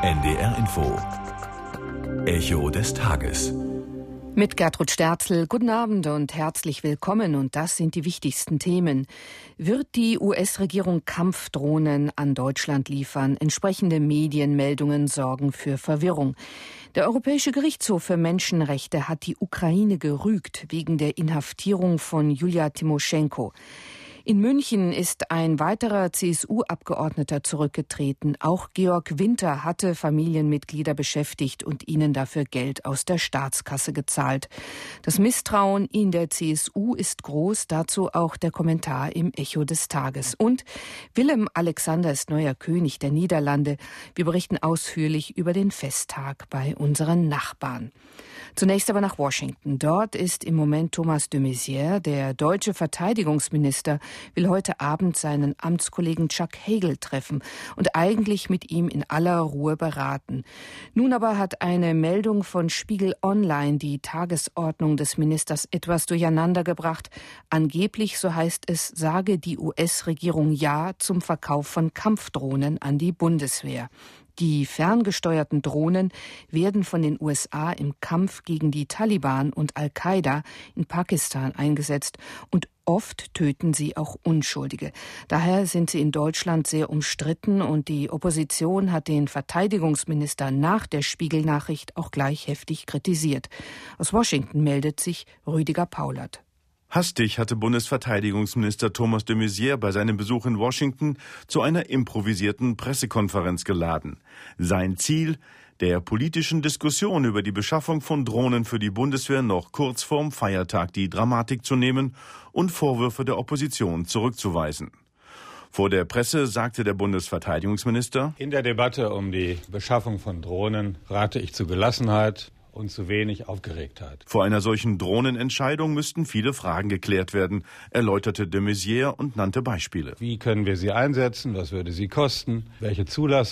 NDR Info. Echo des Tages. Mit Gertrud Sterzel, guten Abend und herzlich willkommen. Und das sind die wichtigsten Themen. Wird die US-Regierung Kampfdrohnen an Deutschland liefern? Entsprechende Medienmeldungen sorgen für Verwirrung. Der Europäische Gerichtshof für Menschenrechte hat die Ukraine gerügt wegen der Inhaftierung von Julia Timoschenko. In München ist ein weiterer CSU-Abgeordneter zurückgetreten. Auch Georg Winter hatte Familienmitglieder beschäftigt und ihnen dafür Geld aus der Staatskasse gezahlt. Das Misstrauen in der CSU ist groß, dazu auch der Kommentar im Echo des Tages. Und Willem Alexander ist neuer König der Niederlande. Wir berichten ausführlich über den Festtag bei unseren Nachbarn. Zunächst aber nach Washington. Dort ist im Moment Thomas de Maizière, der deutsche Verteidigungsminister, will heute Abend seinen Amtskollegen Chuck Hagel treffen und eigentlich mit ihm in aller Ruhe beraten. Nun aber hat eine Meldung von Spiegel Online die Tagesordnung des Ministers etwas durcheinander gebracht. Angeblich, so heißt es, sage die US-Regierung Ja zum Verkauf von Kampfdrohnen an die Bundeswehr. Die ferngesteuerten Drohnen werden von den USA im Kampf gegen die Taliban und Al-Qaida in Pakistan eingesetzt und oft töten sie auch Unschuldige. Daher sind sie in Deutschland sehr umstritten und die Opposition hat den Verteidigungsminister nach der Spiegel-Nachricht auch gleich heftig kritisiert. Aus Washington meldet sich Rüdiger Paulert. Hastig hatte Bundesverteidigungsminister Thomas de Maizière bei seinem Besuch in Washington zu einer improvisierten Pressekonferenz geladen. Sein Ziel, der politischen Diskussion über die Beschaffung von Drohnen für die Bundeswehr noch kurz vorm Feiertag die Dramatik zu nehmen und Vorwürfe der Opposition zurückzuweisen. Vor der Presse sagte der Bundesverteidigungsminister: In der Debatte um die Beschaffung von Drohnen rate ich zu Gelassenheit und zu wenig Aufgeregtheit. Vor einer solchen Drohnenentscheidung müssten viele Fragen geklärt werden, erläuterte de Maizière und nannte Beispiele. Wie können wir sie einsetzen? Was würde sie kosten? Welche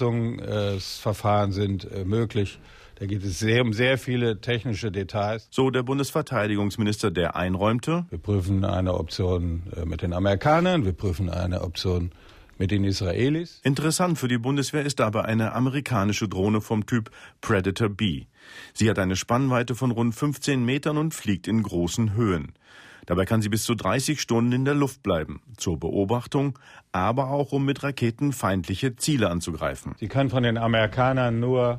Zulassungsverfahren sind möglich? Da geht es um sehr viele technische Details. So der Bundesverteidigungsminister, der einräumte: Wir prüfen eine Option mit den Amerikanern, wir prüfen eine Option mit den Israelis. Interessant für die Bundeswehr ist aber eine amerikanische Drohne vom Typ Predator B. Sie hat eine Spannweite von rund 15 Metern und fliegt in großen Höhen. Dabei kann sie bis zu 30 Stunden in der Luft bleiben, zur Beobachtung, aber auch um mit Raketen feindliche Ziele anzugreifen. Sie kann von den Amerikanern nur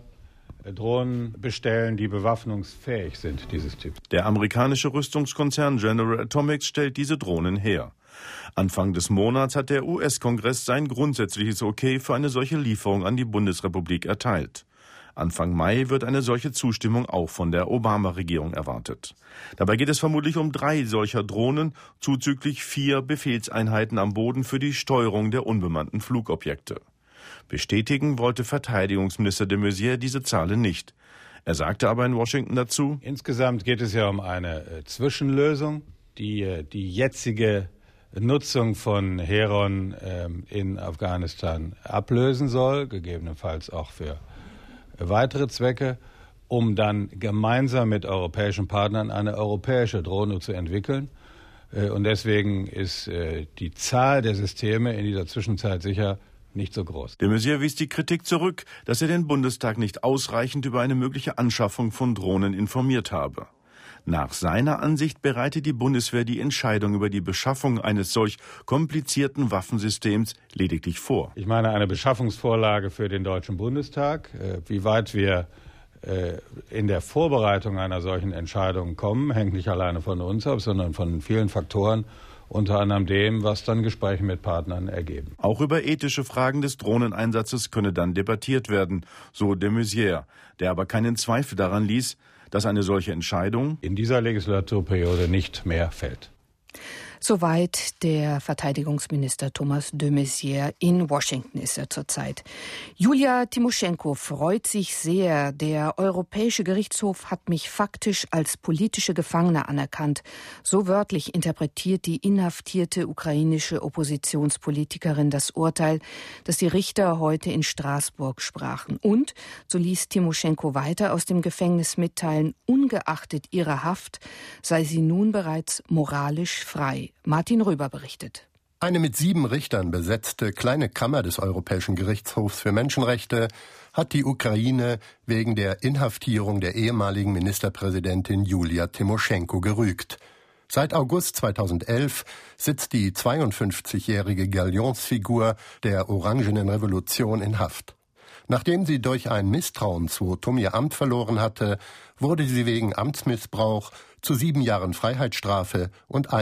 Drohnen bestellen, die bewaffnungsfähig sind, dieses Typ. Der amerikanische Rüstungskonzern General Atomics stellt diese Drohnen her. Anfang des Monats hat der US-Kongress sein grundsätzliches Okay für eine solche Lieferung an die Bundesrepublik erteilt. Anfang Mai wird eine solche Zustimmung auch von der Obama-Regierung erwartet. Dabei geht es vermutlich um 3 solcher Drohnen, zuzüglich 4 Befehlseinheiten am Boden für die Steuerung der unbemannten Flugobjekte. Bestätigen wollte Verteidigungsminister de Maizière diese Zahlen nicht. Er sagte aber in Washington dazu: Insgesamt geht es ja um eine Zwischenlösung, die jetzige Nutzung von Heron in Afghanistan ablösen soll, gegebenenfalls auch für weitere Zwecke, um dann gemeinsam mit europäischen Partnern eine europäische Drohne zu entwickeln. Und deswegen ist die Zahl der Systeme in dieser Zwischenzeit sicher nicht so groß. De Maizière wies die Kritik zurück, dass er den Bundestag nicht ausreichend über eine mögliche Anschaffung von Drohnen informiert habe. Nach seiner Ansicht bereite die Bundeswehr die Entscheidung über die Beschaffung eines solch komplizierten Waffensystems lediglich vor. Ich meine eine Beschaffungsvorlage für den Deutschen Bundestag. Wie weit wir in der Vorbereitung einer solchen Entscheidung kommen, hängt nicht alleine von uns ab, sondern von vielen Faktoren, unter anderem dem, was dann Gespräche mit Partnern ergeben. Auch über ethische Fragen des Drohneneinsatzes könne dann debattiert werden, so de Maizière, der aber keinen Zweifel daran ließ, dass eine solche Entscheidung in dieser Legislaturperiode nicht mehr fällt. Soweit der Verteidigungsminister Thomas de Maizière. In Washington ist er zurzeit. Julia Timoschenko freut sich sehr. Der Europäische Gerichtshof hat mich faktisch als politische Gefangene anerkannt. So wörtlich interpretiert die inhaftierte ukrainische Oppositionspolitikerin das Urteil, das die Richter heute in Straßburg sprachen. Und, so ließ Timoschenko weiter aus dem Gefängnis mitteilen, ungeachtet ihrer Haft sei sie nun bereits moralisch frei. Martin Röber berichtet. Eine mit 7 Richtern besetzte kleine Kammer des Europäischen Gerichtshofs für Menschenrechte hat die Ukraine wegen der Inhaftierung der ehemaligen Ministerpräsidentin Julia Timoschenko gerügt. Seit August 2011 sitzt die 52-jährige Galionsfigur der Orangenen Revolution in Haft. Nachdem sie durch ein Misstrauensvotum ihr Amt verloren hatte, wurde sie wegen Amtsmissbrauch zu 7 Jahren Freiheitsstrafe und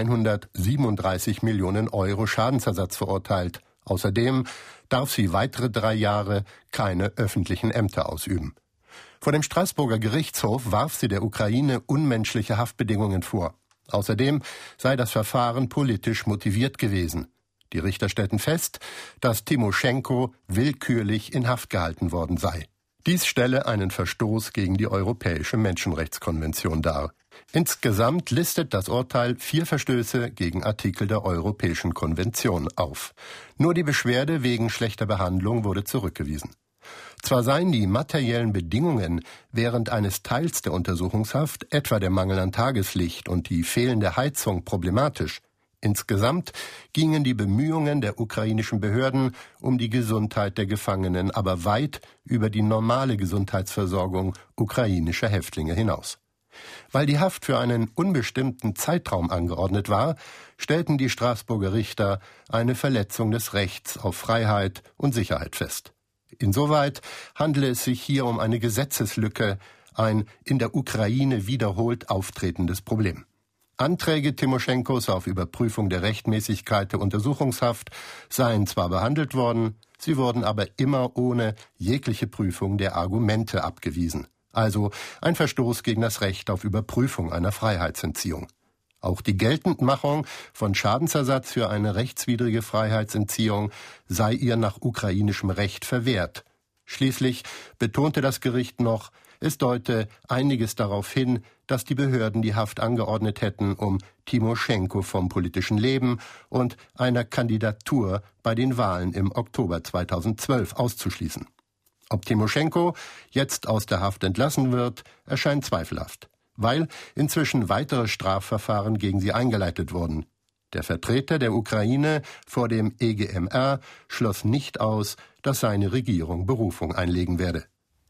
137 Millionen Euro Schadensersatz verurteilt. Außerdem darf sie weitere 3 Jahre keine öffentlichen Ämter ausüben. Vor dem Straßburger Gerichtshof warf sie der Ukraine unmenschliche Haftbedingungen vor. Außerdem sei das Verfahren politisch motiviert gewesen. Die Richter stellten fest, dass Timoschenko willkürlich in Haft gehalten worden sei. Dies stelle einen Verstoß gegen die Europäische Menschenrechtskonvention dar. Insgesamt listet das Urteil 4 Verstöße gegen Artikel der Europäischen Konvention auf. Nur die Beschwerde wegen schlechter Behandlung wurde zurückgewiesen. Zwar seien die materiellen Bedingungen während eines Teils der Untersuchungshaft, etwa der Mangel an Tageslicht und die fehlende Heizung, problematisch. Insgesamt gingen die Bemühungen der ukrainischen Behörden um die Gesundheit der Gefangenen aber weit über die normale Gesundheitsversorgung ukrainischer Häftlinge hinaus. Weil die Haft für einen unbestimmten Zeitraum angeordnet war, stellten die Straßburger Richter eine Verletzung des Rechts auf Freiheit und Sicherheit fest. Insoweit handele es sich hier um eine Gesetzeslücke, ein in der Ukraine wiederholt auftretendes Problem. Anträge Timoschenkos auf Überprüfung der Rechtmäßigkeit der Untersuchungshaft seien zwar behandelt worden, sie wurden aber immer ohne jegliche Prüfung der Argumente abgewiesen. Also ein Verstoß gegen das Recht auf Überprüfung einer Freiheitsentziehung. Auch die Geltendmachung von Schadensersatz für eine rechtswidrige Freiheitsentziehung sei ihr nach ukrainischem Recht verwehrt. Schließlich betonte das Gericht noch, es deute einiges darauf hin, dass die Behörden die Haft angeordnet hätten, um Timoschenko vom politischen Leben und einer Kandidatur bei den Wahlen im Oktober 2012 auszuschließen. Ob Timoschenko jetzt aus der Haft entlassen wird, erscheint zweifelhaft, weil inzwischen weitere Strafverfahren gegen sie eingeleitet wurden. Der Vertreter der Ukraine vor dem EGMR schloss nicht aus, dass seine Regierung Berufung einlegen werde.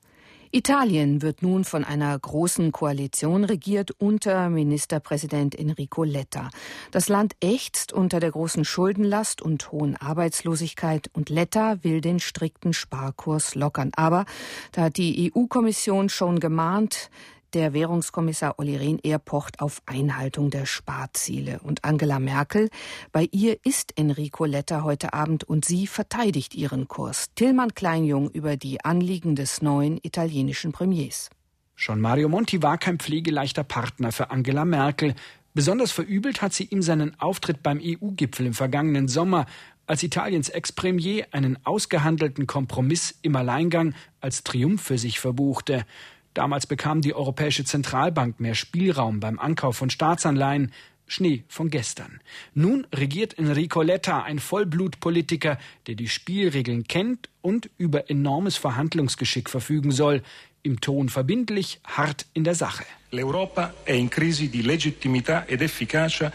Italien wird nun von einer großen Koalition regiert unter Ministerpräsident Enrico Letta. Das Land ächzt unter der großen Schuldenlast und hohen Arbeitslosigkeit und Letta will den strikten Sparkurs lockern. Aber da hat die EU-Kommission schon gemahnt, der Währungskommissar Olli Rehn pocht auf Einhaltung der Sparziele. Und Angela Merkel, bei ihr ist Enrico Letta heute Abend und sie verteidigt ihren Kurs. Tillmann Kleinjung über die Anliegen des neuen italienischen Premiers. Schon Mario Monti war kein pflegeleichter Partner für Angela Merkel. Besonders verübelt hat sie ihm seinen Auftritt beim EU-Gipfel im vergangenen Sommer, als Italiens Ex-Premier einen ausgehandelten Kompromiss im Alleingang als Triumph für sich verbuchte. Damals bekam die Europäische Zentralbank mehr Spielraum beim Ankauf von Staatsanleihen. Schnee von gestern. Nun regiert Enrico Letta, ein Vollblutpolitiker, der die Spielregeln kennt und über enormes Verhandlungsgeschick verfügen soll. Im Ton verbindlich, hart in der Sache. L'Europa è in crisi di legittimità ed efficacia.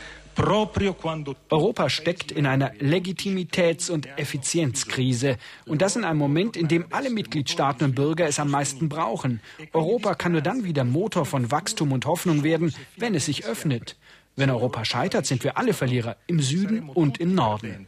Europa steckt in einer Legitimitäts- und Effizienzkrise. Und das in einem Moment, in dem alle Mitgliedstaaten und Bürger es am meisten brauchen. Europa kann nur dann wieder Motor von Wachstum und Hoffnung werden, wenn es sich öffnet. Wenn Europa scheitert, sind wir alle Verlierer, im Süden und im Norden.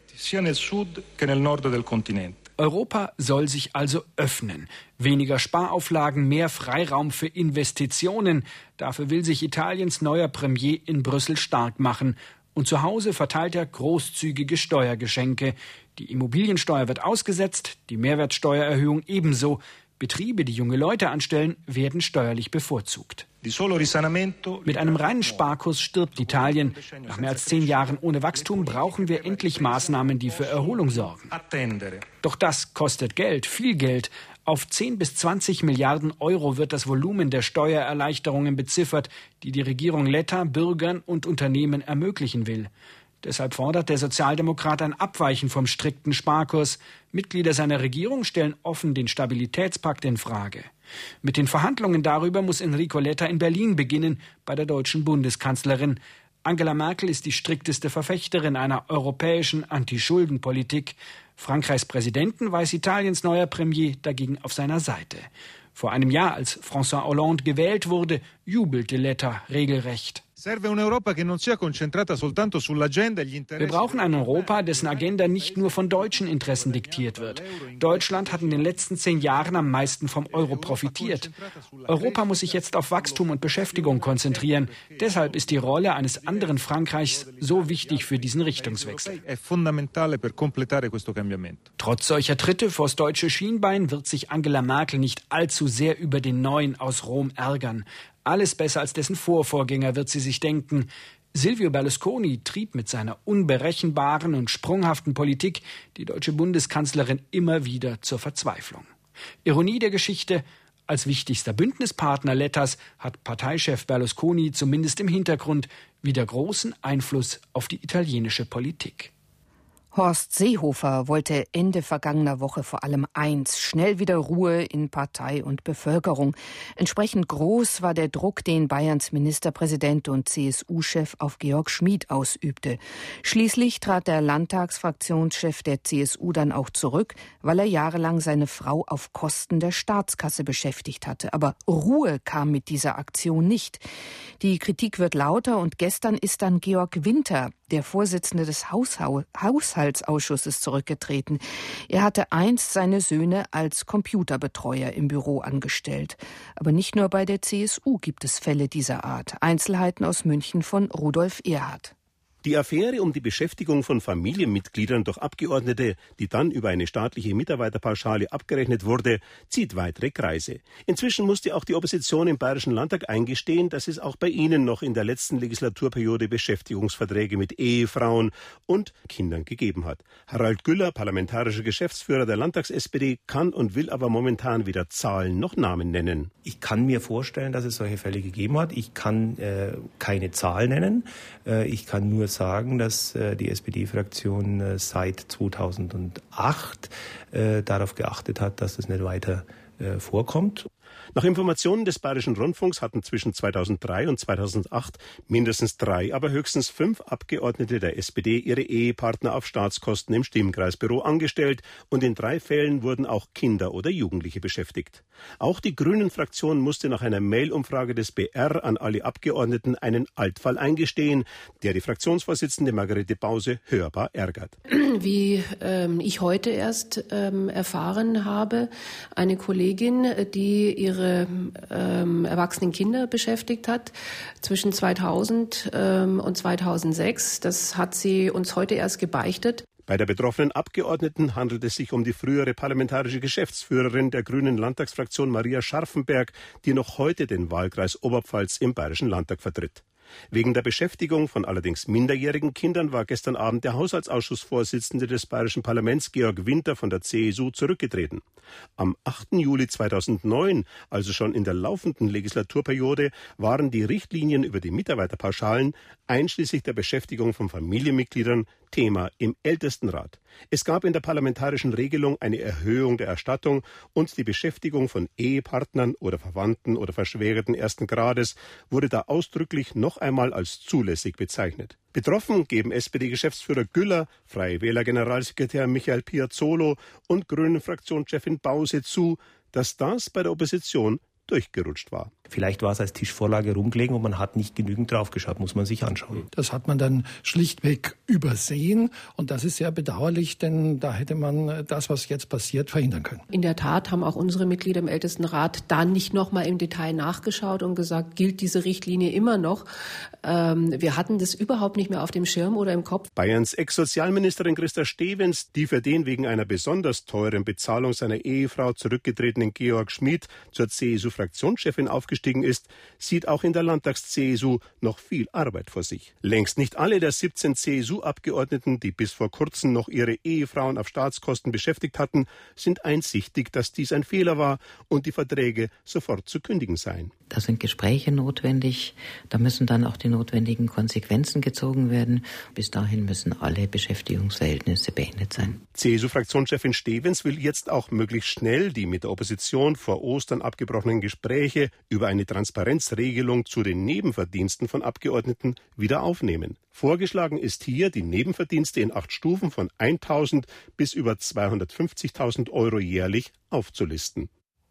Europa soll sich also öffnen. Weniger Sparauflagen, mehr Freiraum für Investitionen. Dafür will sich Italiens neuer Premier in Brüssel stark machen. Und zu Hause verteilt er großzügige Steuergeschenke. Die Immobiliensteuer wird ausgesetzt, die Mehrwertsteuererhöhung ebenso. Betriebe, die junge Leute anstellen, werden steuerlich bevorzugt. Mit einem reinen Sparkurs stirbt Italien. Nach mehr als 10 Jahren ohne Wachstum brauchen wir endlich Maßnahmen, die für Erholung sorgen. Doch das kostet Geld, viel Geld. Auf 10 bis 20 Milliarden Euro wird das Volumen der Steuererleichterungen beziffert, die die Regierung Letta Bürgern und Unternehmen ermöglichen will. Deshalb fordert der Sozialdemokrat ein Abweichen vom strikten Sparkurs. Mitglieder seiner Regierung stellen offen den Stabilitätspakt in Frage. Mit den Verhandlungen darüber muss Enrico Letta in Berlin beginnen, bei der deutschen Bundeskanzlerin. Angela Merkel ist die strikteste Verfechterin einer europäischen Anti-Schulden-Politik. Frankreichs Präsidenten weiß Italiens neuer Premier dagegen auf seiner Seite. Vor einem Jahr, als François Hollande gewählt wurde, jubelte Letta regelrecht. Wir brauchen ein Europa, dessen Agenda nicht nur von deutschen Interessen diktiert wird. Deutschland hat in den letzten 10 Jahren am meisten vom Euro profitiert. Europa muss sich jetzt auf Wachstum und Beschäftigung konzentrieren. Deshalb ist die Rolle eines anderen Frankreichs so wichtig für diesen Richtungswechsel. Trotz solcher Tritte vors deutsche Schienbein wird sich Angela Merkel nicht allzu sehr über den Neuen aus Rom ärgern. Alles besser als dessen Vorgänger, wird sie sich denken. Silvio Berlusconi trieb mit seiner unberechenbaren und sprunghaften Politik die deutsche Bundeskanzlerin immer wieder zur Verzweiflung. Ironie der Geschichte: Als wichtigster Bündnispartner Lettas hat Parteichef Berlusconi zumindest im Hintergrund wieder großen Einfluss auf die italienische Politik. Horst Seehofer wollte Ende vergangener Woche vor allem eins: schnell wieder Ruhe in Partei und Bevölkerung. Entsprechend groß war der Druck, den Bayerns Ministerpräsident und CSU-Chef auf Georg Schmied ausübte. Schließlich trat der Landtagsfraktionschef der CSU dann auch zurück, weil er jahrelang seine Frau auf Kosten der Staatskasse beschäftigt hatte. Aber Ruhe kam mit dieser Aktion nicht. Die Kritik wird lauter und gestern ist dann Georg Winter, der Vorsitzende des Haushaltsausschusses, zurückgetreten. Er hatte einst seine Söhne als Computerbetreuer im Büro angestellt. Aber nicht nur bei der CSU gibt es Fälle dieser Art. Einzelheiten aus München von Rudolf Erhardt. Die Affäre um die Beschäftigung von Familienmitgliedern durch Abgeordnete, die dann über eine staatliche Mitarbeiterpauschale abgerechnet wurde, zieht weitere Kreise. Inzwischen musste auch die Opposition im Bayerischen Landtag eingestehen, dass es auch bei ihnen noch in der letzten Legislaturperiode Beschäftigungsverträge mit Ehefrauen und Kindern gegeben hat. Harald Güller, parlamentarischer Geschäftsführer der Landtags-SPD, kann und will aber momentan weder Zahlen noch Namen nennen. Ich kann mir vorstellen, dass es solche Fälle gegeben hat. Ich kann keine Zahl nennen. Ich kann nur sagen, dass die SPD-Fraktion seit 2008 darauf geachtet hat, dass das nicht weiter vorkommt. Nach Informationen des Bayerischen Rundfunks hatten zwischen 2003 und 2008 mindestens 3, aber höchstens 5 Abgeordnete der SPD ihre Ehepartner auf Staatskosten im Stimmkreisbüro angestellt und in 3 Fällen wurden auch Kinder oder Jugendliche beschäftigt. Auch die Grünen-Fraktion musste nach einer Mail-Umfrage des BR an alle Abgeordneten einen Altfall eingestehen, der die Fraktionsvorsitzende Margarete Bause hörbar ärgert. Wie ich heute erst erfahren habe, eine Kollegin, die ihre erwachsenen Kinder beschäftigt hat zwischen 2000 und 2006. Das hat sie uns heute erst gebeichtet. Bei der betroffenen Abgeordneten handelt es sich um die frühere parlamentarische Geschäftsführerin der Grünen Landtagsfraktion Maria Scharfenberg, die noch heute den Wahlkreis Oberpfalz im Bayerischen Landtag vertritt. Wegen der Beschäftigung von allerdings minderjährigen Kindern war gestern Abend der Haushaltsausschussvorsitzende des Bayerischen Parlaments, Georg Winter von der CSU, zurückgetreten. Am 8. Juli 2009, also schon in der laufenden Legislaturperiode, waren die Richtlinien über die Mitarbeiterpauschalen einschließlich der Beschäftigung von Familienmitgliedern Thema im Ältestenrat. Es gab in der parlamentarischen Regelung eine Erhöhung der Erstattung und die Beschäftigung von Ehepartnern oder Verwandten oder Verschwägerten ersten Grades wurde da ausdrücklich noch einmal als zulässig bezeichnet. Betroffen geben SPD-Geschäftsführer Güller, Freie Wähler-Generalsekretär Michael Piazzolo und Grünen-Fraktionschefin Bause zu, dass das bei der Opposition durchgerutscht war. Vielleicht war es als Tischvorlage rumgelegen und man hat nicht genügend draufgeschaut, muss man sich anschauen. Das hat man dann schlichtweg übersehen und das ist sehr bedauerlich, denn da hätte man das, was jetzt passiert, verhindern können. In der Tat haben auch unsere Mitglieder im Ältestenrat da nicht noch mal im Detail nachgeschaut und gesagt, gilt diese Richtlinie immer noch? Wir hatten das überhaupt nicht mehr auf dem Schirm oder im Kopf. Bayerns Ex-Sozialministerin Christa Stevens, die für den wegen einer besonders teuren Bezahlung seiner Ehefrau zurückgetretenen Georg Schmied zur CSU-Fraktionschefin aufgestiegen ist, sieht auch in der Landtags-CSU noch viel Arbeit vor sich. Längst nicht alle der 17 CSU-Abgeordneten, die bis vor kurzem noch ihre Ehefrauen auf Staatskosten beschäftigt hatten, sind einsichtig, dass dies ein Fehler war und die Verträge sofort zu kündigen seien. Da sind Gespräche notwendig, da müssen dann auch die notwendigen Konsequenzen gezogen werden. Bis dahin müssen alle Beschäftigungsverhältnisse beendet sein. CSU-Fraktionschefin Stevens will jetzt auch möglichst schnell die mit der Opposition vor Ostern abgebrochenen Gespräche über eine Transparenzregelung zu den Nebenverdiensten von Abgeordneten wieder aufnehmen. Vorgeschlagen ist hier, die Nebenverdienste in 8 Stufen von 1.000 bis über 250.000 Euro jährlich aufzulisten.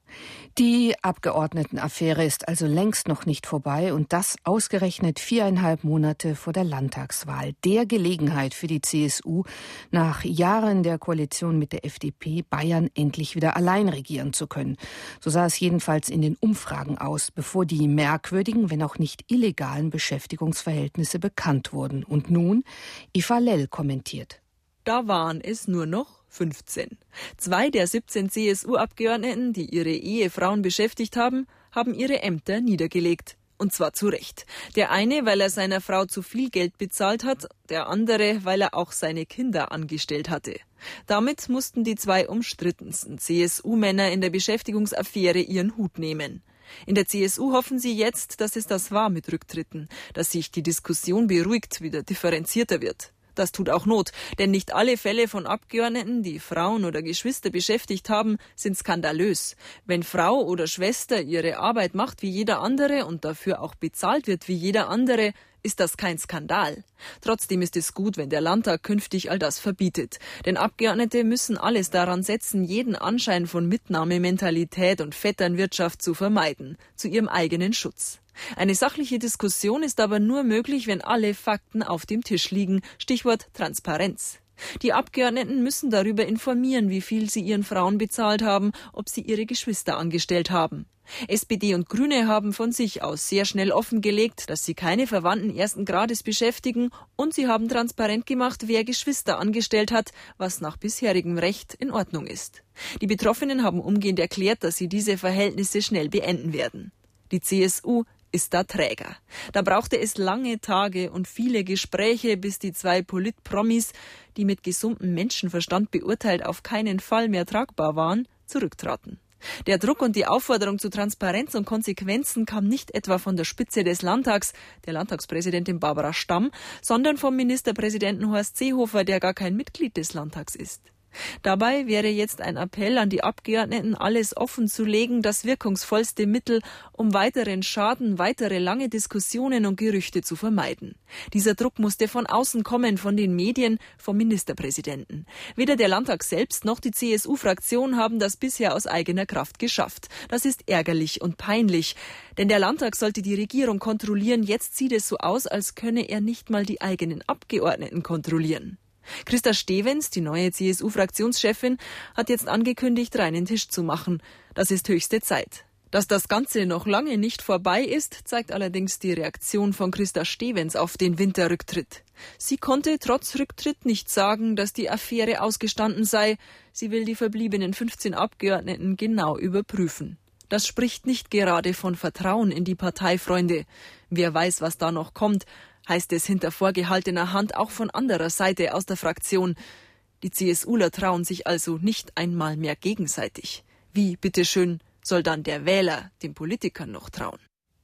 Die Abgeordnetenaffäre ist also längst noch nicht vorbei und das ausgerechnet 4,5 Monate vor der Landtagswahl. Der Gelegenheit für die CSU, nach Jahren der Koalition mit der FDP Bayern endlich wieder allein regieren zu können. So sah es jedenfalls in den Umfragen aus, bevor die merkwürdigen, wenn auch nicht illegalen Beschäftigungsverhältnisse bekannt wurden. Und nun Eva Lell kommentiert. Da waren es nur noch 15. 2 der 17 CSU-Abgeordneten, die ihre Ehefrauen beschäftigt haben, haben ihre Ämter niedergelegt. Und zwar zu Recht. Der eine, weil er seiner Frau zu viel Geld bezahlt hat, der andere, weil er auch seine Kinder angestellt hatte. Damit mussten die 2 umstrittensten CSU-Männer in der Beschäftigungsaffäre ihren Hut nehmen. In der CSU hoffen sie jetzt, dass es das war mit Rücktritten, dass sich die Diskussion beruhigt, wieder differenzierter wird. Das tut auch Not, denn nicht alle Fälle von Abgeordneten, die Frauen oder Geschwister beschäftigt haben, sind skandalös. Wenn Frau oder Schwester ihre Arbeit macht wie jeder andere und dafür auch bezahlt wird wie jeder andere, ist das kein Skandal. Trotzdem ist es gut, wenn der Landtag künftig all das verbietet. Denn Abgeordnete müssen alles daran setzen, jeden Anschein von Mitnahmementalität und Vetternwirtschaft zu vermeiden, zu ihrem eigenen Schutz. Eine sachliche Diskussion ist aber nur möglich, wenn alle Fakten auf dem Tisch liegen. Stichwort Transparenz. Die Abgeordneten müssen darüber informieren, wie viel sie ihren Frauen bezahlt haben, ob sie ihre Geschwister angestellt haben. SPD und Grüne haben von sich aus sehr schnell offengelegt, dass sie keine Verwandten ersten Grades beschäftigen, und sie haben transparent gemacht, wer Geschwister angestellt hat, was nach bisherigem Recht in Ordnung ist. Die Betroffenen haben umgehend erklärt, dass sie diese Verhältnisse schnell beenden werden. Die CSU ist da träger. Da brauchte es lange Tage und viele Gespräche, bis die 2 Politpromis, die mit gesundem Menschenverstand beurteilt auf keinen Fall mehr tragbar waren, zurücktraten. Der Druck und die Aufforderung zu Transparenz und Konsequenzen kam nicht etwa von der Spitze des Landtags, der Landtagspräsidentin Barbara Stamm, sondern vom Ministerpräsidenten Horst Seehofer, der gar kein Mitglied des Landtags ist. Dabei wäre jetzt ein Appell an die Abgeordneten, alles offen zu legen, das wirkungsvollste Mittel, um weiteren Schaden, weitere lange Diskussionen und Gerüchte zu vermeiden. Dieser Druck musste von außen kommen, von den Medien, vom Ministerpräsidenten. Weder der Landtag selbst noch die CSU-Fraktion haben das bisher aus eigener Kraft geschafft. Das ist ärgerlich und peinlich, denn der Landtag sollte die Regierung kontrollieren. Jetzt sieht es so aus, als könne er nicht mal die eigenen Abgeordneten kontrollieren. Christa Stevens, die neue CSU-Fraktionschefin, hat jetzt angekündigt, reinen Tisch zu machen. Das ist höchste Zeit. Dass das Ganze noch lange nicht vorbei ist, zeigt allerdings die Reaktion von Christa Stevens auf den Winterrücktritt. Sie konnte trotz Rücktritt nicht sagen, dass die Affäre ausgestanden sei. Sie will die verbliebenen 15 Abgeordneten genau überprüfen. Das spricht nicht gerade von Vertrauen in die Parteifreunde. Wer weiß, was da noch kommt, heißt es hinter vorgehaltener Hand auch von anderer Seite aus der Fraktion. Die CSUler trauen sich also nicht einmal mehr gegenseitig. Wie, bitteschön, soll dann der Wähler den Politikern noch trauen?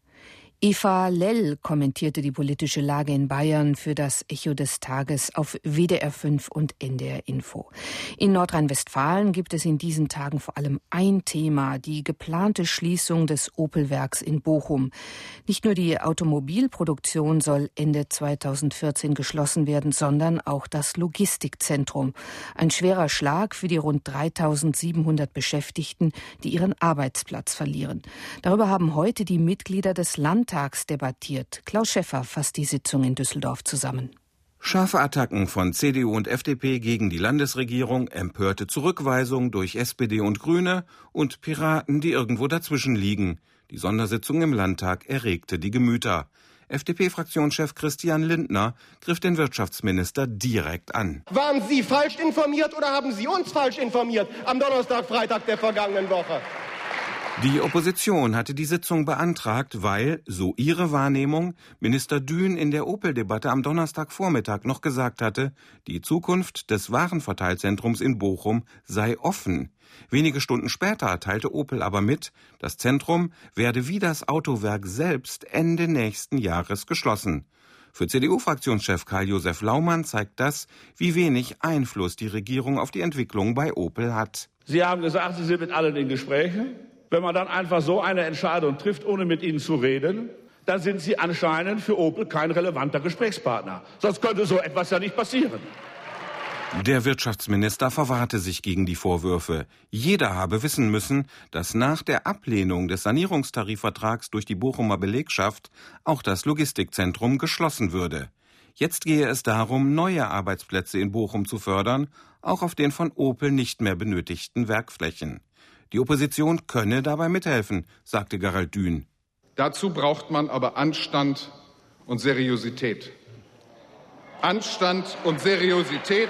Eva Lell kommentierte die politische Lage in Bayern für das Echo des Tages auf WDR 5 und NDR Info. In Nordrhein-Westfalen gibt es in diesen Tagen vor allem ein Thema, die geplante Schließung des Opel-Werks in Bochum. Nicht nur die Automobilproduktion soll Ende 2014 geschlossen werden, sondern auch das Logistikzentrum. Ein schwerer Schlag für die rund 3.700 Beschäftigten, die ihren Arbeitsplatz verlieren. Darüber haben heute die Mitglieder des Landtags debattiert. Klaus Schäffer fasst die Sitzung in Düsseldorf zusammen. Scharfe Attacken von CDU und FDP gegen die Landesregierung, empörte Zurückweisung durch SPD und Grüne und Piraten, die irgendwo dazwischen liegen. Die Sondersitzung im Landtag erregte die Gemüter. FDP-Fraktionschef Christian Lindner griff den Wirtschaftsminister direkt an. Waren Sie falsch informiert oder haben Sie uns falsch informiert am Donnerstag, Freitag der vergangenen Woche? Die Opposition hatte die Sitzung beantragt, weil, so ihre Wahrnehmung, Minister Dün in der Opel-Debatte am Donnerstagvormittag noch gesagt hatte, die Zukunft des Warenverteilzentrums in Bochum sei offen. Wenige Stunden später teilte Opel aber mit, das Zentrum werde wie das Autowerk selbst Ende nächsten Jahres geschlossen. Für CDU-Fraktionschef Karl-Josef Laumann zeigt das, wie wenig Einfluss die Regierung auf die Entwicklung bei Opel hat. Sie haben gesagt, Sie sind mit allen in Gesprächen. Wenn man dann einfach so eine Entscheidung trifft, ohne mit ihnen zu reden, dann sind sie anscheinend für Opel kein relevanter Gesprächspartner. Sonst könnte so etwas ja nicht passieren. Der Wirtschaftsminister verwahrte sich gegen die Vorwürfe. Jeder habe wissen müssen, dass nach der Ablehnung des Sanierungstarifvertrags durch die Bochumer Belegschaft auch das Logistikzentrum geschlossen würde. Jetzt gehe es darum, neue Arbeitsplätze in Bochum zu fördern, auch auf den von Opel nicht mehr benötigten Werkflächen. Die Opposition könne dabei mithelfen, sagte Gerald Dün. Dazu braucht man aber Anstand und Seriosität. Anstand und Seriosität.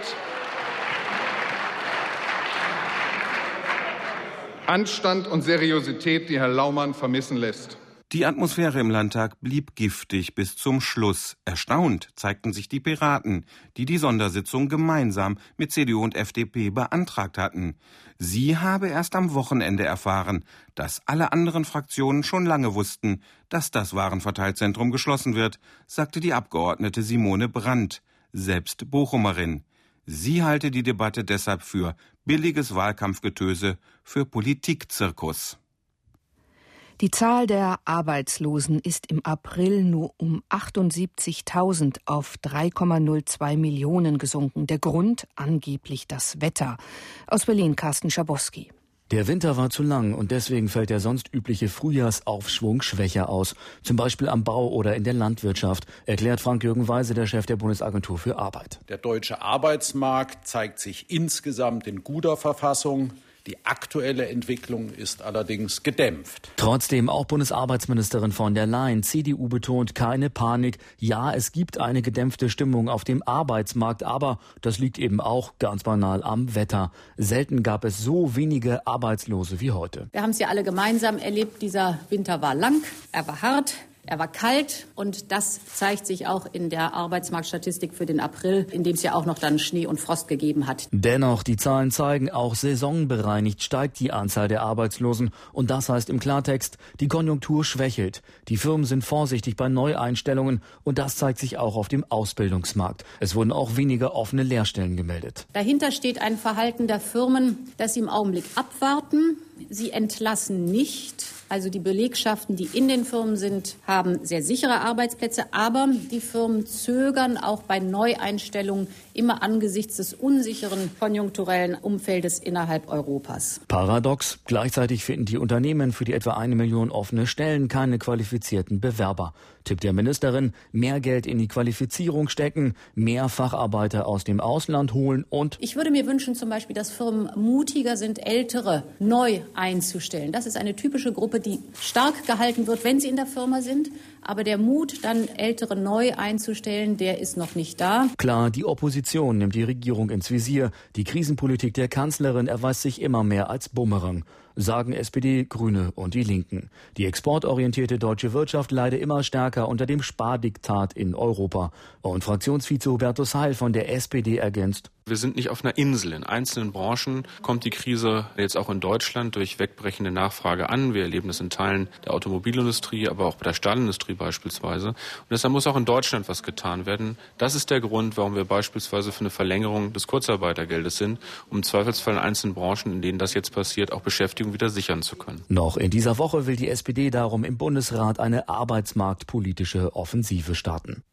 Anstand und Seriosität, die Herr Laumann vermissen lässt. Die Atmosphäre im Landtag blieb giftig bis zum Schluss. Erstaunt zeigten sich die Piraten, die die Sondersitzung gemeinsam mit CDU und FDP beantragt hatten. Sie habe erst am Wochenende erfahren, dass alle anderen Fraktionen schon lange wussten, dass das Warenverteilzentrum geschlossen wird, sagte die Abgeordnete Simone Brandt, selbst Bochumerin. Sie halte die Debatte deshalb für billiges Wahlkampfgetöse, für Politikzirkus. Die Zahl der Arbeitslosen ist im April nur um 78.000 auf 3,02 Millionen gesunken. Der Grund angeblich das Wetter. Aus Berlin Carsten Schabowski. Der Winter war zu lang und deswegen fällt der sonst übliche Frühjahrsaufschwung schwächer aus. Zum Beispiel am Bau oder in der Landwirtschaft, erklärt Frank-Jürgen Weise, der Chef der Bundesagentur für Arbeit. Der deutsche Arbeitsmarkt zeigt sich insgesamt in guter Verfassung. Die aktuelle Entwicklung ist allerdings gedämpft. Trotzdem auch Bundesarbeitsministerin von der Leyen, CDU, betont keine Panik. Ja, es gibt eine gedämpfte Stimmung auf dem Arbeitsmarkt, aber das liegt eben auch ganz banal am Wetter. Selten gab es so wenige Arbeitslose wie heute. Wir haben es ja alle gemeinsam erlebt. Dieser Winter war lang, er war hart. Er war kalt und das zeigt sich auch in der Arbeitsmarktstatistik für den April, in dem es ja auch noch dann Schnee und Frost gegeben hat. Dennoch, die Zahlen zeigen, auch saisonbereinigt steigt die Anzahl der Arbeitslosen. Und das heißt im Klartext, die Konjunktur schwächelt. Die Firmen sind vorsichtig bei Neueinstellungen und das zeigt sich auch auf dem Ausbildungsmarkt. Es wurden auch weniger offene Lehrstellen gemeldet. Dahinter steht ein Verhalten der Firmen, das sie im Augenblick abwarten. Sie entlassen nicht. Also die Belegschaften, die in den Firmen sind, haben sehr sichere Arbeitsplätze. Aber die Firmen zögern auch bei Neueinstellungen immer angesichts des unsicheren konjunkturellen Umfeldes innerhalb Europas. Paradox. Gleichzeitig finden die Unternehmen für die etwa 1 Million offene Stellen keine qualifizierten Bewerber. Tipp der Ministerin, mehr Geld in die Qualifizierung stecken, mehr Facharbeiter aus dem Ausland holen und... Ich würde mir wünschen zum Beispiel, dass Firmen mutiger sind, Ältere neu einzustellen. Das ist eine typische Gruppe, die stark gehalten wird, wenn sie in der Firma sind. Aber der Mut, dann Ältere neu einzustellen, der ist noch nicht da. Klar, die Opposition nimmt die Regierung ins Visier. Die Krisenpolitik der Kanzlerin erweist sich immer mehr als Bumerang, sagen SPD, Grüne und die Linken. Die exportorientierte deutsche Wirtschaft leide immer stärker unter dem Spardiktat in Europa. Und Fraktionsvize Hubertus Heil von der SPD ergänzt: Wir sind nicht auf einer Insel. In einzelnen Branchen kommt die Krise jetzt auch in Deutschland durch wegbrechende Nachfrage an. Wir erleben das in Teilen der Automobilindustrie, aber auch bei der Stahlindustrie beispielsweise. Und deshalb muss auch in Deutschland was getan werden. Das ist der Grund, warum wir beispielsweise für eine Verlängerung des Kurzarbeitergeldes sind, um im Zweifelsfall in einzelnen Branchen, in denen das jetzt passiert, auch Beschäftigung wieder sichern zu können. Noch in dieser Woche will die SPD darum im Bundesrat eine arbeitsmarktpolitische Offensive starten.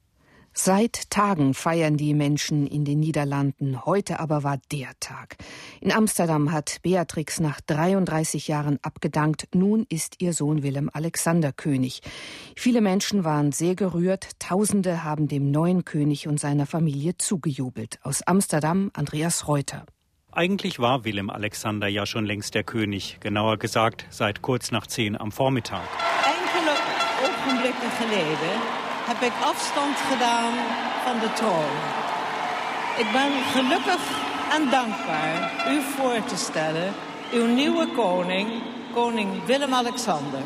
Seit Tagen feiern die Menschen in den Niederlanden. Heute aber war der Tag. In Amsterdam hat Beatrix nach 33 Jahren abgedankt. Nun ist ihr Sohn Willem-Alexander König. Viele Menschen waren sehr gerührt. Tausende haben dem neuen König und seiner Familie zugejubelt. Aus Amsterdam Andreas Reuter. Eigentlich war Willem-Alexander ja schon längst der König. Genauer gesagt seit kurz nach 10 am Vormittag. Enkele ogenblikken geleden heb ik afstand gedaan van de troon. Ik ben gelukkig en dankbaar u voor te stellen, uw nieuwe koning, koning Willem-Alexander.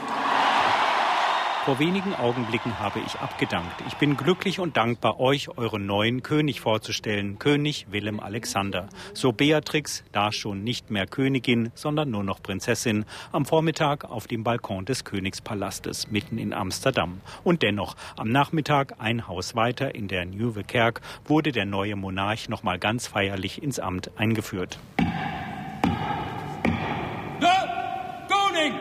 Vor wenigen Augenblicken habe ich abgedankt. Ich bin glücklich und dankbar, euch euren neuen König vorzustellen, König Willem-Alexander. So Beatrix, da schon nicht mehr Königin, sondern nur noch Prinzessin, am Vormittag auf dem Balkon des Königspalastes mitten in Amsterdam. Und dennoch, am Nachmittag, ein Haus weiter in der Nieuwe Kerk, wurde der neue Monarch nochmal ganz feierlich ins Amt eingeführt. De koning! Koning!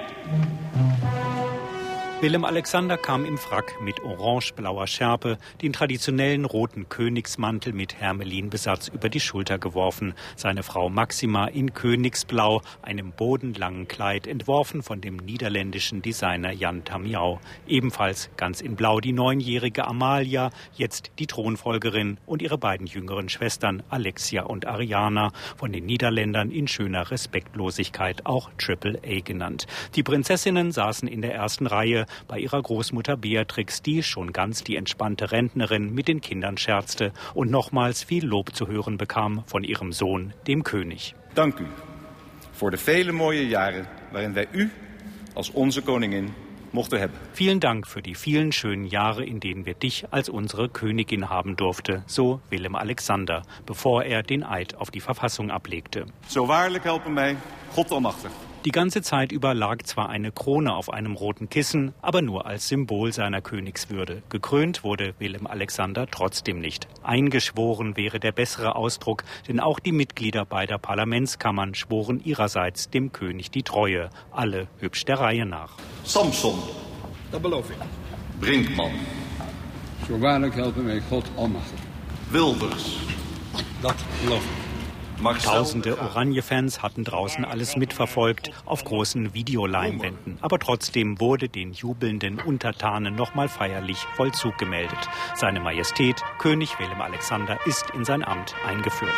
Willem Alexander kam im Frack mit orange-blauer Schärpe, den traditionellen roten Königsmantel mit Hermelinbesatz über die Schulter geworfen. Seine Frau Maxima in Königsblau, einem bodenlangen Kleid, entworfen von dem niederländischen Designer Jan Tamiau. Ebenfalls ganz in Blau die 9-jährige Amalia, jetzt die Thronfolgerin, und ihre beiden jüngeren Schwestern Alexia und Ariana, von den Niederländern in schöner Respektlosigkeit auch Triple A genannt. Die Prinzessinnen saßen in der ersten Reihe, bei ihrer Großmutter Beatrix, die schon ganz die entspannte Rentnerin mit den Kindern scherzte und nochmals viel Lob zu hören bekam von ihrem Sohn, dem König. Dank u voor de vele mooie jaren waarin wij u als onze koningin mochten hebben. Vielen Dank für die vielen schönen Jahre, in denen wir dich als unsere Königin haben durfte, so Willem Alexander, bevor er den Eid auf die Verfassung ablegte. Zo waarlijk helpen mij God almachtig. Die ganze Zeit über lag zwar eine Krone auf einem roten Kissen, aber nur als Symbol seiner Königswürde. Gekrönt wurde Willem Alexander trotzdem nicht. Eingeschworen wäre der bessere Ausdruck, denn auch die Mitglieder beider Parlamentskammern schworen ihrerseits dem König die Treue. Alle hübsch der Reihe nach. Samson. Dat beloof ik. Brinkman. Zo waarlijk helpen mij God almachtig. Wilders. Dat beloof ik. Tausende Oranje-Fans hatten draußen alles mitverfolgt, auf großen Videoleinwänden. Aber trotzdem wurde den jubelnden Untertanen nochmal feierlich Vollzug gemeldet. Seine Majestät, König Willem Alexander, ist in sein Amt eingeführt.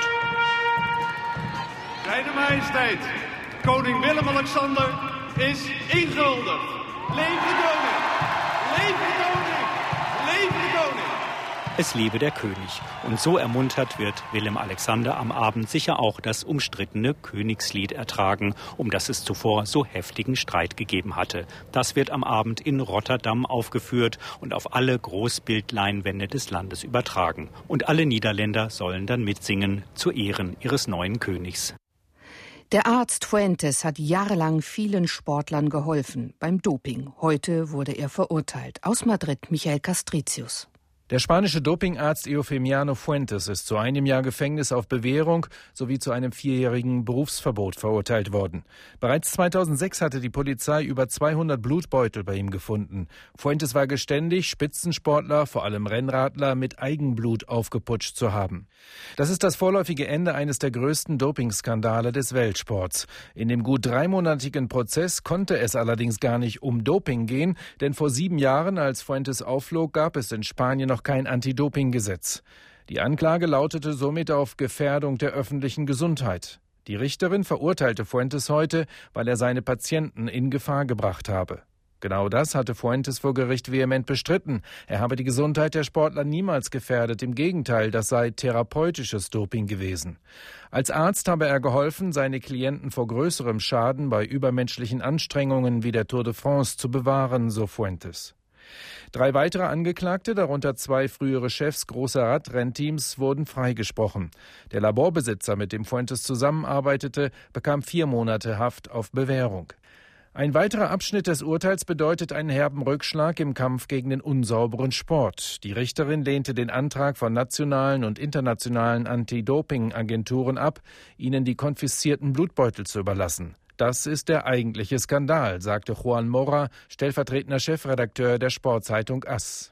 Seine Majesteit, Koning Willem Alexander is ingehuldigd. Leef de koning! Leef de koning! Leef de koning! Es lebe der König. Und so ermuntert wird Willem Alexander am Abend sicher auch das umstrittene Königslied ertragen, um das es zuvor so heftigen Streit gegeben hatte. Das wird am Abend in Rotterdam aufgeführt und auf alle Großbildleinwände des Landes übertragen. Und alle Niederländer sollen dann mitsingen zu Ehren ihres neuen Königs. Der Arzt Fuentes hat jahrelang vielen Sportlern geholfen beim Doping. Heute wurde er verurteilt. Aus Madrid Michael Castricius. Der spanische Dopingarzt Eufemiano Fuentes ist zu 1 Jahr Gefängnis auf Bewährung sowie zu einem 4-jährigen Berufsverbot verurteilt worden. Bereits 2006 hatte die Polizei über 200 Blutbeutel bei ihm gefunden. Fuentes war geständig, Spitzensportler, vor allem Rennradler, mit Eigenblut aufgeputscht zu haben. Das ist das vorläufige Ende eines der größten Dopingskandale des Weltsports. In dem gut 3-monatigen Prozess konnte es allerdings gar nicht um Doping gehen, denn vor 7 Jahren, als Fuentes aufflog, gab es in Spanien noch kein Anti-Doping-Gesetz. Die Anklage lautete somit auf Gefährdung der öffentlichen Gesundheit. Die Richterin verurteilte Fuentes heute, weil er seine Patienten in Gefahr gebracht habe. Genau das hatte Fuentes vor Gericht vehement bestritten. Er habe die Gesundheit der Sportler niemals gefährdet. Im Gegenteil, das sei therapeutisches Doping gewesen. Als Arzt habe er geholfen, seine Klienten vor größerem Schaden bei übermenschlichen Anstrengungen wie der Tour de France zu bewahren, so Fuentes. 3 weitere Angeklagte, darunter 2 frühere Chefs großer Radrennteams, wurden freigesprochen. Der Laborbesitzer, mit dem Fuentes zusammenarbeitete, bekam 4 Monate Haft auf Bewährung. Ein weiterer Abschnitt des Urteils bedeutet einen herben Rückschlag im Kampf gegen den unsauberen Sport. Die Richterin lehnte den Antrag von nationalen und internationalen Anti-Doping-Agenturen ab, ihnen die konfiszierten Blutbeutel zu überlassen. Das ist der eigentliche Skandal, sagte Juan Mora, stellvertretender Chefredakteur der Sportzeitung AS.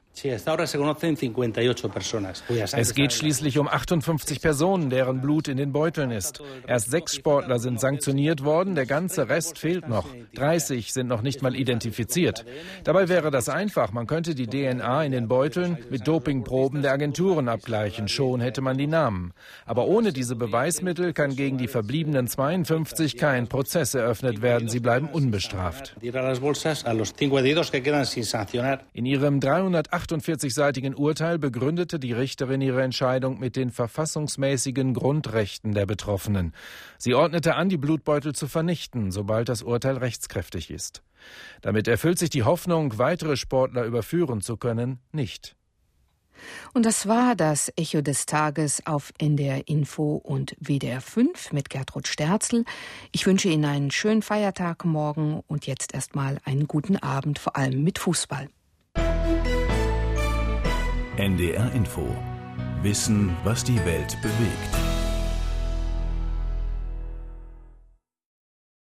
Es geht schließlich um 58 Personen, deren Blut in den Beuteln ist. Erst 6 Sportler sind sanktioniert worden, der ganze Rest fehlt noch. 30 sind noch nicht mal identifiziert. Dabei wäre das einfach, man könnte die DNA in den Beuteln mit Dopingproben der Agenturen abgleichen, schon hätte man die Namen. Aber ohne diese Beweismittel kann gegen die verbliebenen 52 kein Prozess eröffnet werden, sie bleiben unbestraft. In ihrem 348-seitigen Urteil begründete die Richterin ihre Entscheidung mit den verfassungsmäßigen Grundrechten der Betroffenen. Sie ordnete an, die Blutbeutel zu vernichten, sobald das Urteil rechtskräftig ist. Damit erfüllt sich die Hoffnung, weitere Sportler überführen zu können, nicht. Und das war das Echo des Tages auf NDR Info und WDR 5 mit Gertrud Sterzel. Ich wünsche Ihnen einen schönen Feiertag morgen und jetzt erstmal einen guten Abend, vor allem mit Fußball. NDR Info. Wissen, was die Welt bewegt.